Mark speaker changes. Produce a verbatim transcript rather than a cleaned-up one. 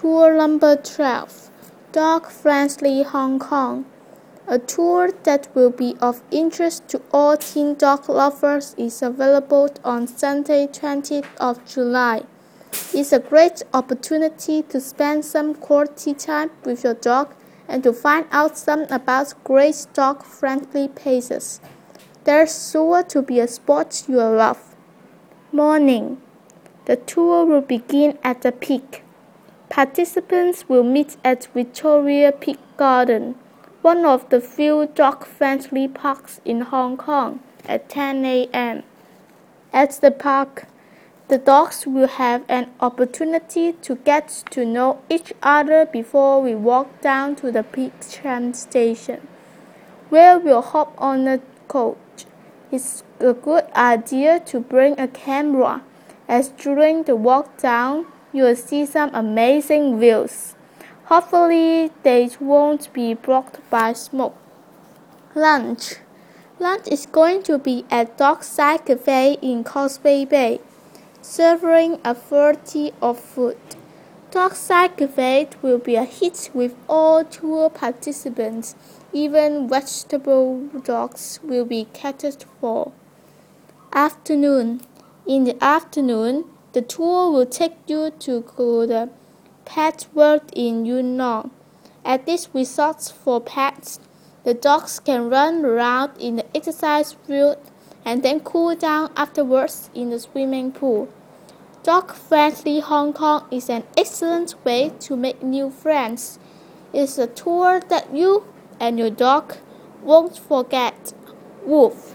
Speaker 1: Tour number twelve, Dog-Friendly Hong Kong. A tour that will be of interest to all teen dog lovers is available on Sunday, twentieth of July. It's a great opportunity to spend some quality time with your dog and to find out some about great dog-friendly places. There's sure to be a spot you'll love. Morning. The tour will begin at the Peak. Participants will meet at Victoria Peak Garden, one of the few dog-friendly parks in Hong Kong, at ten a m At the park, the dogs will have an opportunity to get to know each other before we walk down to the Peak tram station, where we'll hop on a coach. It's a good idea to bring a camera, as during the walk down, you'll see some amazing views. Hopefully, they won't be blocked by smoke. Lunch. Lunch is going to be at Dockside Cafe in Causeway Bay, serving a variety of food. Dockside Cafe will be a hit with all tour participants. Even vegetable dogs will be catered for. Afternoon. In the afternoon, the tour will take you to the Pet World in Yuen Long. At this resort for pets, the dogs can run around in the exercise field and then cool down afterwards in the swimming pool. Dog-Friendly Hong Kong is an excellent way to make new friends. It's a tour that you and your dog won't forget. Woof!